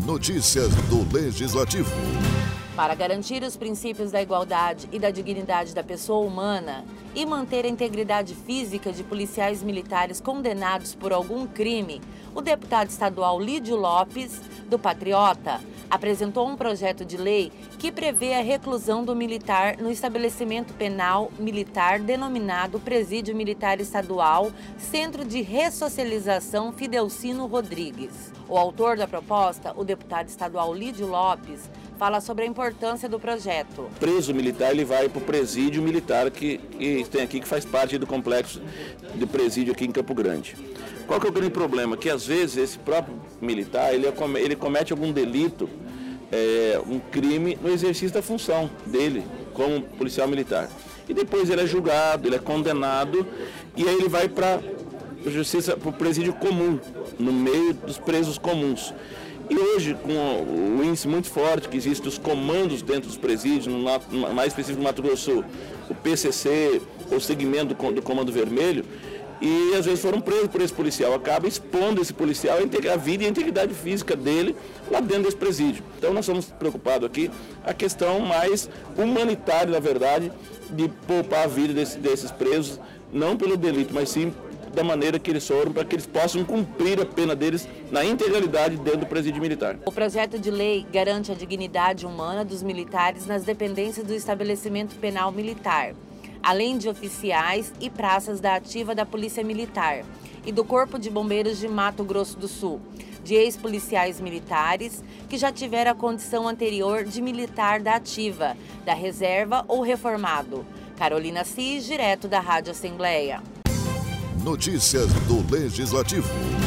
Notícias do Legislativo. Para garantir os princípios da igualdade e da dignidade da pessoa humana e manter a integridade física de policiais militares condenados por algum crime, o deputado estadual Lídio Lopes, do Patriota, apresentou um projeto de lei que prevê a reclusão do militar no estabelecimento penal militar denominado Presídio Militar Estadual Centro de Ressocialização Fidelcino Rodrigues. O autor da proposta, o deputado estadual Lídio Lopes, fala sobre a importância do projeto. O preso militar ele vai para o presídio militar que tem aqui, que faz parte do complexo de presídio aqui em Campo Grande. Qual que é o grande problema? Que às vezes esse próprio militar ele comete algum delito, um crime no exercício da função dele como policial militar. E depois ele é julgado, ele é condenado e aí ele vai para a justiça, para o presídio comum, no meio dos presos comuns. E hoje, com o índice muito forte que existe dos comandos dentro dos presídios, mais específico no Mato Grosso do Sul, o PCC, o segmento do Comando Vermelho, e às vezes foram presos por esse policial, acaba expondo esse policial a vida e a integridade física dele lá dentro desse presídio. Então nós estamos preocupados aqui, a questão mais humanitária, na verdade, de poupar a vida desses presos, não pelo delito, mas sim da maneira que eles foram, para que eles possam cumprir a pena deles na integralidade dentro do presídio militar. O projeto de lei garante a dignidade humana dos militares nas dependências do estabelecimento penal militar, além de oficiais e praças da ativa da Polícia Militar e do Corpo de Bombeiros de Mato Grosso do Sul, de ex-policiais militares que já tiveram a condição anterior de militar da ativa, da reserva ou reformado. Carolina Assis, direto da Rádio Assembleia. Notícias do Legislativo.